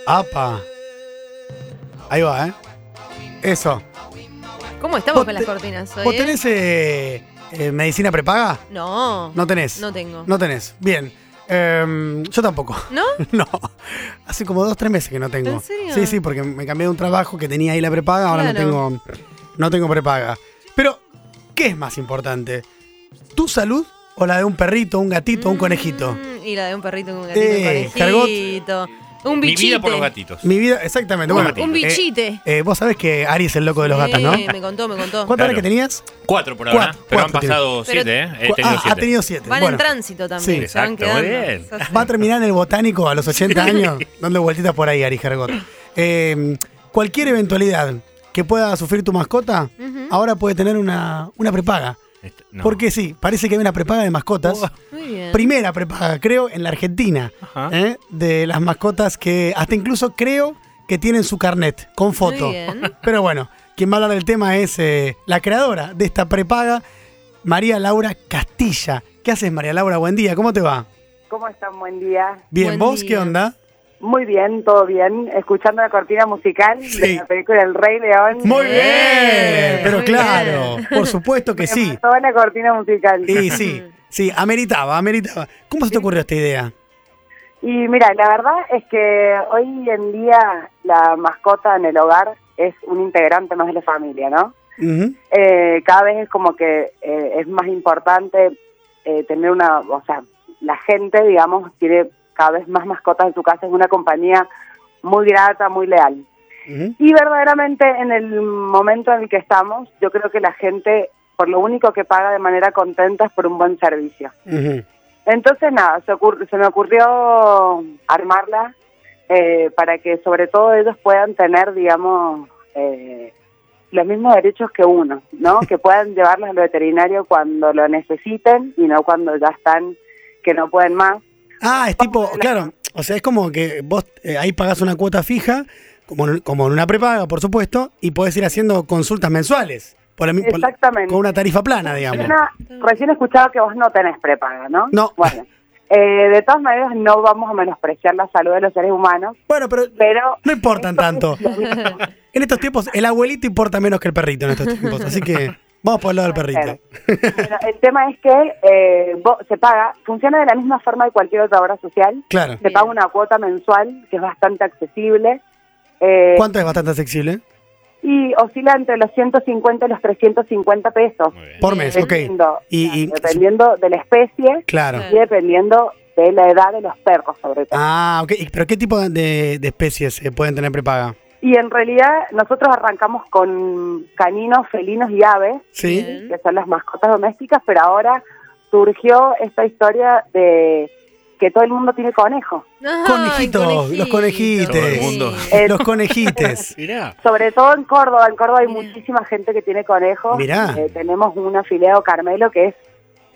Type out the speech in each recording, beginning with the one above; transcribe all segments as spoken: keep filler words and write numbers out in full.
Apa. Ahí va, ¿eh? Eso. ¿Cómo estamos ¿Vos con te- las cortinas hoy? ¿Vos eh? tenés eh, eh, medicina prepaga? No. ¿No tenés? No tengo. No tenés. Bien. Eh, yo tampoco. ¿No? No. Hace como dos, tres meses que no tengo. ¿En serio? Sí, sí, porque me cambié de un trabajo que tenía ahí la prepaga, ahora Claro. no tengo, no tengo prepaga. Pero, ¿qué es más importante? ¿Tu salud o la de un perrito, un gatito, un conejito? Mm, y la de un perrito, un gatito, Eh, un conejito. Un Mi bichite. vida por los gatitos. Mi vida, exactamente. Un, Bueno, un eh, bichite. eh, vos sabés que Ari es el loco de los gatos, ¿no? Sí, me contó, me contó. ¿Cuántas Claro. horas que tenías? Cuatro por ahora, Cuatro, pero cuatro han pasado tiene. siete, ¿eh? He Cu- tenido ah, siete. ha tenido siete. Van Bueno, en tránsito también. sí, se van exacto, muy quedando. bien. Sos- va a terminar en el botánico a los ochenta años, dando vueltitas por ahí, Ari Jergot. Eh, cualquier eventualidad que pueda sufrir tu mascota, Ujú. ahora puede tener una, una prepaga. Este, no. Porque sí, parece que hay una prepaga de mascotas. Oh. Muy bien. Primera prepaga, creo, en la Argentina. Ajá. ¿eh? De las mascotas que hasta incluso creo que tienen su carnet con foto. Muy bien. Pero bueno, quien va a hablar del tema es eh, la creadora de esta prepaga, María Laura Castilla. ¿Qué haces, María Laura? Buen día, ¿cómo te va? ¿Cómo están? Buen día. Bien, Buen ¿vos día. qué onda? Muy bien, todo bien. Escuchando la cortina musical Sí. de la película El Rey León. Muy Bien, bien, pero muy claro, bien. por supuesto que Me sí. mató la cortina musical. Y sí, sí, ameritaba, ameritaba. ¿Cómo se te ocurrió esta idea? Y mira, la verdad es que hoy en día la mascota en el hogar es un integrante más de la familia, ¿no? Ujú. Eh, cada vez es como que eh, es más importante eh, tener una, o sea, la gente, digamos, tiene cada vez más mascotas en su casa, es una compañía muy grata, muy leal. Ujú. Y verdaderamente en el momento en el que estamos, yo creo que la gente, por lo único que paga de manera contenta es por un buen servicio. Ujú. Entonces, nada, se, ocurri- se me ocurrió armarla eh, para que sobre todo ellos puedan tener, digamos, eh, los mismos derechos que uno, ¿no? Que puedan llevarlos al veterinario cuando lo necesiten y no cuando ya están que no pueden más. Ah, es tipo, claro, o sea, es como que vos eh, ahí pagás una cuota fija, como en, como en una prepaga, por supuesto, y podés ir haciendo consultas mensuales. Por la mi- por la- Exactamente. con una tarifa plana, digamos. Ana, recién he escuchado que vos no tenés prepaga, ¿no? No. Bueno, eh, de todas maneras no vamos a menospreciar la salud de los seres humanos, Bueno, pero pero... no importan esto tanto. es lo mismo. En estos tiempos, el abuelito importa menos que el perrito en estos tiempos. Así que vamos por el lado del perrito. Bueno, el tema es que eh, vos- se paga, funciona de la misma forma que cualquier otra obra social. Claro. Se paga una cuota mensual que es bastante accesible. eh, ¿Cuánto es bastante accesible? Y oscila entre los ciento cincuenta y los trescientos cincuenta pesos. Muy bien. Por mes, ok. Dependiendo, Y, y- dependiendo de la especie claro. y dependiendo de la edad de los perros, sobre todo. Ah, ok. ¿Y ¿Pero qué tipo de, de especies eh, pueden tener prepaga? Y en realidad nosotros arrancamos con caninos, felinos y aves, Sí. Bien. que son las mascotas domésticas, pero ahora surgió esta historia de que todo el mundo tiene conejos. Ay, Conejitos, los conejitos. Todo el mundo. Eh, Los conejites. Mirá. Sobre todo en Córdoba, en Córdoba hay Mirá. muchísima gente que tiene conejos. Mirá. Eh, tenemos un afiliado, Carmelo, que es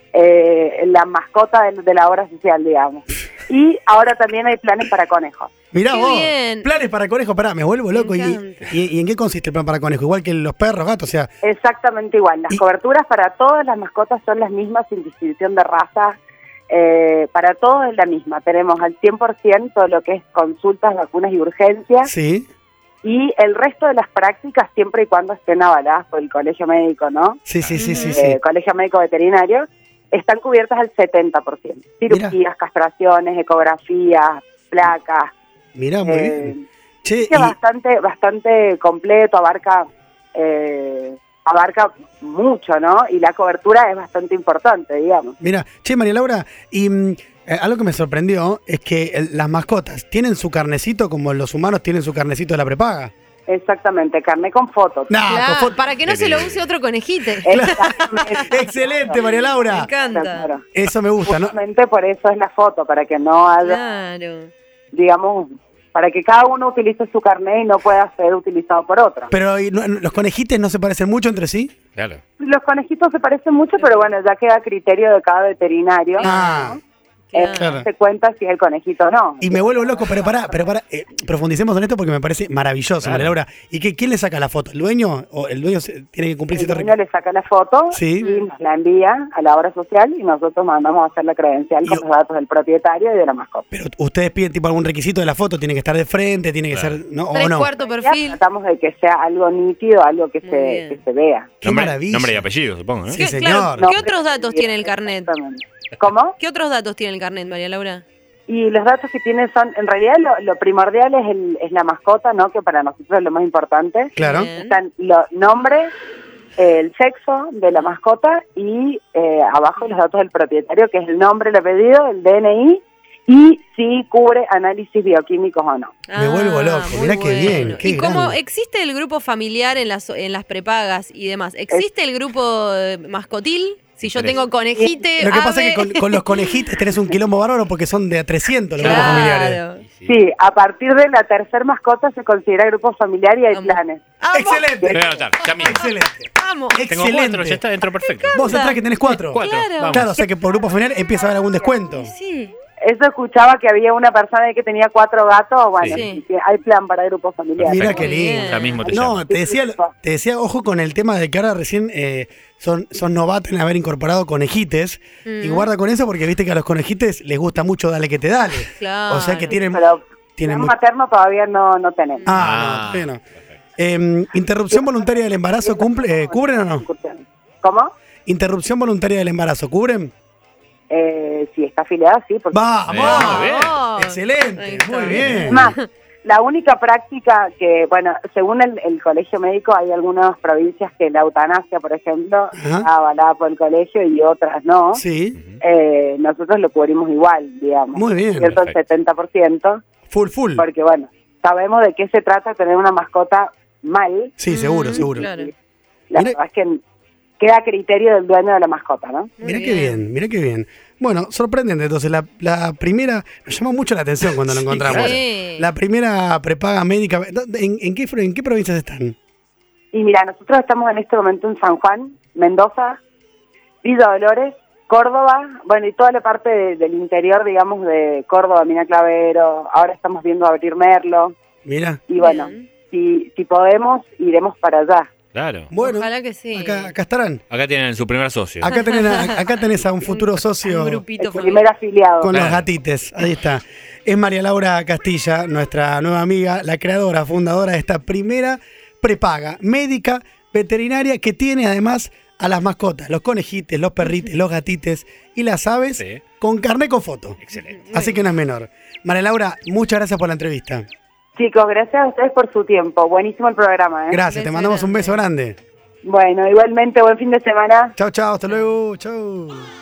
eh, la mascota de, de la obra social, digamos. Y ahora también hay planes para conejos. Mirá Qué vos. bien. Planes para conejos. Pará, me vuelvo Me loco. ¿Y, encanta. y, y en qué consiste el plan para conejos? Igual que los perros, gatos, o sea. Exactamente igual. Las Y- coberturas para todas las mascotas son las mismas, sin distinción de raza. Eh, para todos es la misma. Tenemos al cien por ciento todo lo que es consultas, vacunas y urgencias. Sí. Y el resto de las prácticas, siempre y cuando estén avaladas por el Colegio Médico, ¿no? Sí, sí, sí, sí, Eh, sí. Colegio Médico Veterinario, están cubiertas al setenta por ciento. Cirugías, Mira. castraciones, ecografías, placas. Mirá, muy eh, bien. Che, Es y- bastante, bastante completo, abarca, eh, abarca mucho, ¿no? Y la cobertura es bastante importante, digamos. mira, che, María Laura, y mm, eh, algo que me sorprendió es que el- las mascotas tienen su carnecito como los humanos tienen su carnecito de la prepaga. Exactamente, carné con fotos. No, Claro, con fo- para que no se lo use otro conejite. Exactamente. Excelente, María Me Laura. encanta. Claro. Eso me gusta, ¿no? Justamente por eso es la foto, para que no haya, Claro. digamos, para que cada uno utilice su carnet y no pueda ser utilizado por otro. Pero ¿y no- los conejites no se parecen mucho entre sí. Claro. Los conejitos se parecen mucho, pero bueno, ya queda a criterio de cada veterinario. Ah, Claro. eh, Claro. se cuenta si es el conejito o no. Y me vuelvo loco, pero pará, pero pará, eh, profundicemos en esto porque me parece maravilloso, Claro. María Laura. ¿Y qué, quién le saca la foto? ¿El dueño? ¿O el dueño se- tiene que cumplir El cierto dueño requisito? le saca la foto Sí. y nos la envía a la obra social y nosotros mandamos a hacer la credencial con Y- los datos del propietario y de la mascota. Pero ustedes piden tipo algún requisito de la foto, tiene que estar de frente, tiene que Claro. ser, ¿no? Tres ¿O no? cuartos Ya perfil. tratamos de que sea algo nítido, algo que Muy se, bien. que se vea. Qué Nombre, maravilla. nombre y apellido, supongo, ¿no? Sí, ¿Qué, señor. claro, No, ¿qué otros datos tiene el carnet? Exactamente. ¿Cómo? ¿Qué otros datos tiene el carnet, María Laura? Y los datos que tiene son, en realidad lo, lo primordial es, el, es la mascota, ¿no? Que para nosotros es lo más importante. Claro. Bien. Están los nombres, el sexo de la mascota y eh, abajo los datos del propietario, que es el nombre, el apellido, el D N I y si cubre análisis bioquímicos o no. Me vuelvo loco, muy mirá qué bien, qué y como grande. existe el grupo familiar en las, en las prepagas y demás, ¿existe el grupo eh, mascotil? Si yo Interesa. tengo conejite, Lo que pasa es que ave- con, con los conejitos tenés un quilombo bárbaro porque son de a trescientos los grupos familiares. Claro. Sí, a partir de la tercer mascota se considera grupo familiar y hay Vamos. planes. ¡Amo! Excelente, Voy a anotar, ya mismo. excelente. ¡Amo! Tengo Excelente. cuatro, ya está dentro perfecto. Vos entrás que tenés cuatro. Cuatro, Claro. vamos. Claro, o sea que por grupo familiar empieza a haber algún descuento. Sí. Eso escuchaba que había una persona ahí que tenía cuatro gatos, bueno, Sí. sí, hay plan para grupos familiares. Mira Perfecto. qué lindo. Bien. Ya mismo te No, llamo. te decía, te decía, ojo con el tema de que ahora recién eh, son, son novatos en haber incorporado conejites. Mm. Y guarda con eso porque viste que a los conejites les gusta mucho dale que te dale. Claro. O sea que tienen... Pero tienen plan mu- materno todavía no, no tenemos. Ah, Ah, no, bueno. Eh, ¿Interrupción voluntaria del embarazo cumple, eh, cubren o no? ¿Cómo? ¿Interrupción voluntaria del embarazo cubren? Eh, si está afiliada, sí. Porque... ¡Vamos! Muy bien. Ahí Excelente, está. muy bien. Es más, la única práctica que, bueno, según el, el colegio médico, hay algunas provincias que la eutanasia, por ejemplo, Ajá. está avalada por el colegio y otras no. Sí, Eh, nosotros lo cubrimos igual, digamos. Muy bien. Cierto, el Perfecto. setenta por ciento, full, full. porque, bueno, sabemos de qué se trata tener una mascota mal. Sí, seguro, Mm, seguro. claro. La Mire- verdad es que queda a criterio del dueño de la mascota, ¿no? Muy Mirá qué bien, mirá qué bien. Bueno, sorprendente. Entonces, la, la primera, nos llamó mucho la atención cuando lo encontramos. claro. Sí. La primera prepaga médica. ¿En, en qué, en qué provincias están? Y mira, nosotros estamos en este momento en San Juan, Mendoza, Villa Dolores, Córdoba, bueno, y toda la parte de- del interior, digamos, de Córdoba, Mina Clavero. Ahora estamos viendo abrir Merlo. Mira. Y bueno, Bien. si, si podemos, iremos para allá. Claro. Bueno, Ojalá que sí. acá, acá estarán. Acá tienen su primer socio. Acá tenés, a, acá tenés a un futuro socio Un grupito El familiar. primer afiliado. con los Claro. gatites. Ahí está. Es María Laura Castilla, nuestra nueva amiga, la creadora, fundadora de esta primera prepaga médica veterinaria que tiene además a las mascotas, los conejites, los perrites, los gatites y las aves Sí. con carnet con foto. Excelente. Así que no es menor. María Laura, muchas gracias por la entrevista. Chicos, gracias a ustedes por su tiempo. Buenísimo el programa, ¿eh? Gracias, te Beso mandamos un grande. beso grande. Bueno, igualmente, buen fin de semana. Chao, chao, hasta luego. Chao.